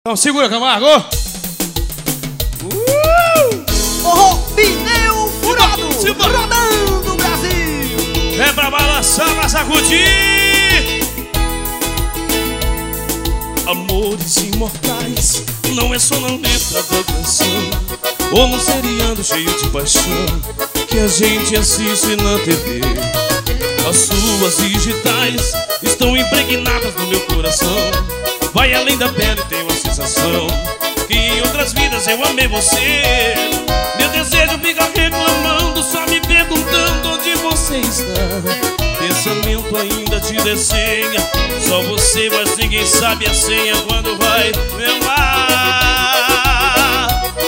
Então segura, Camargo. Forró pneu furado, rodando o Brasil. É pra balançar, pra sacudir. Amores imortais não é só na letra da canção, ou no seriado cheio de paixão que a gente assiste na TV. As suas digitais estão impregnadas no meu coração. Vai além da pele, tenho a sensação que em outras vidas eu amei você. Meu desejo fica reclamando, só me perguntando onde você está. Pensamento ainda te desenha, só você, mas ninguém sabe a senha quando vai me amar.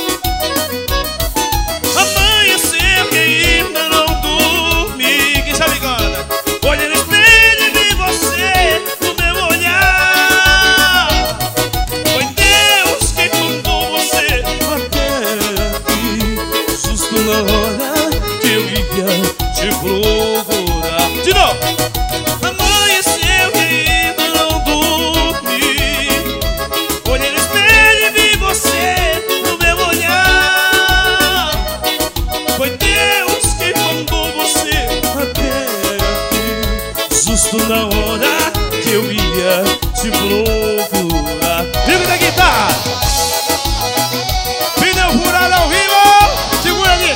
Amanheceu e ainda não dormi. Quem sabe agora? Olha no espelho e vi você no meu olhar. Foi Deus quem mandou você até aqui, justo na hora que eu ia te procurar. De novo! Amanheceu e ainda não dormi. Olhei no espelho e vi você no meu olhar. Foi Deus quem mandou você até aqui, justo na hora que eu ia te procurar. Vivo da guitarra! Pneu furado ao vivo! Segura ali!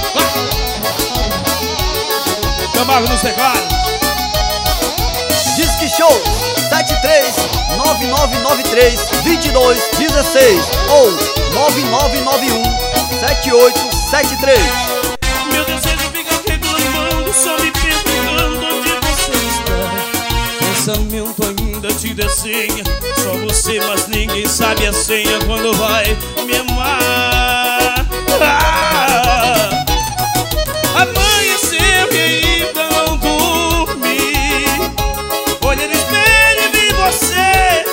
Camargo nos teclados. Disque Show 73-9993-2216 ou 9991-7873. Meu desejo fica reclamando, só me perguntando onde você está. Pensamento ainda te desenha, só você, mas ninguém sabe a senha quando vai me amar. Amanheceu e ainda não dormi. Olhei no espelho e vi você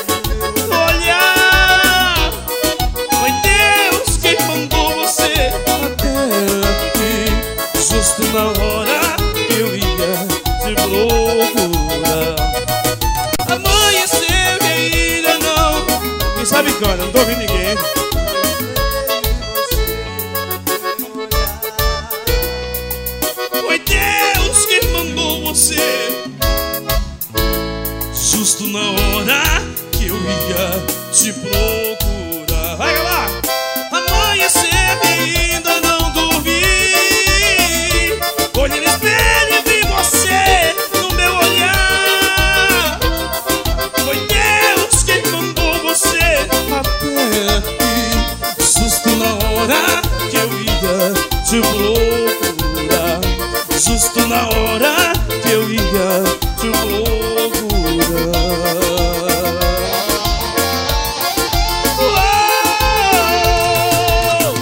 olhar. Foi Deus quem mandou você até aqui, justo na hora que eu ia te procurar. Amanheceu e ainda não. Quem sabe canta, não tô ouvindo ninguém. Foi Deus quem mandou você justo na hora que eu ia te procurar. Vai lá! Amanheceu e ainda não dormi. Olhei no espelho e vi você no meu olhar. Foi Deus quem mandou você até aqui, justo na hora que eu ia te procurar. Justo na hora